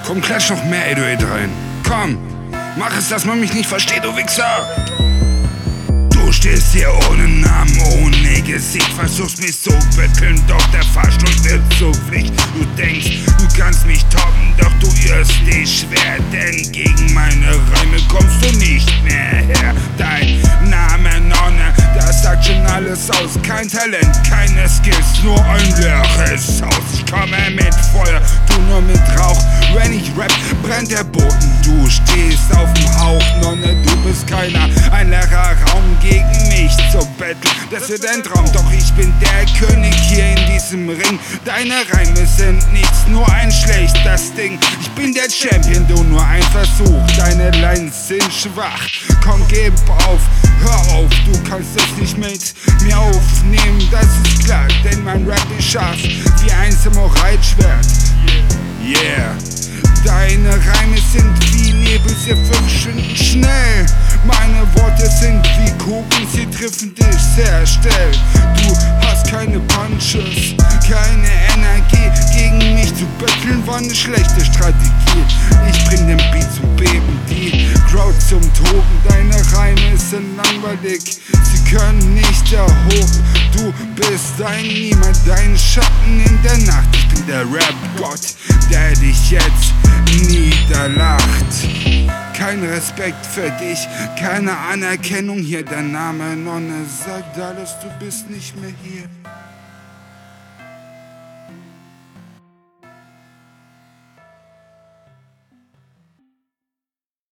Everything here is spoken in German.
Komm, klatsch noch mehr 808 rein. Komm, mach es, dass man mich nicht versteht, du Wichser. Du stehst hier ohne Namen, ohne Gesicht, versuchst mich zu betteln, doch der Fahrstuhl wird so Pflicht. Du denkst, du kannst mich toppen, doch du irrst dich schwer, denn gegen meine Reime kommst du nicht mehr her. Dein Name Nonne, das sagt schon alles aus. Kein Talent, keine Skills, nur ein leeres Haus. Ich komme mit Feuer, du nur mit Rauch. Wenn ich rap, brennt der Boden. Du stehst auf dem Hauch, Nonne, du bist keiner. Ein leerer Raum gegen mich zu betteln, das wird ein Traum. Doch ich bin der König hier in diesem Ring. Deine Reime sind nichts, nur ein schlechtes Ding. Ich bin der Champion, du nur ein Versuch. Deine Lines sind schwach, komm, gib auf. Hör auf, du kannst es nicht mit mir aufnehmen, das ist klar, denn mein Rap ist scharf wie ein Samurai-Schwert. Yeah, deine Reime sind wie Nebel, sie verschwinden schnell. Meine Worte sind wie Kugeln, sie treffen dich sehr schnell. Du hast keine Punches, keine Energie. Gegen mich zu betteln war eine schlechte Strategie. Ich bring den Beat zum Beben, die Crowd zum Toben. Deine Reime sind langweilig, sie können nicht erhoben. Du bist ein Niemand, dein Schatten in der Nacht. Ich bin der Rap-Gott, der dich jetzt niederlacht. Kein Respekt für dich, keine Anerkennung hier. Der Name Nonne sagt alles, du bist nicht mehr hier.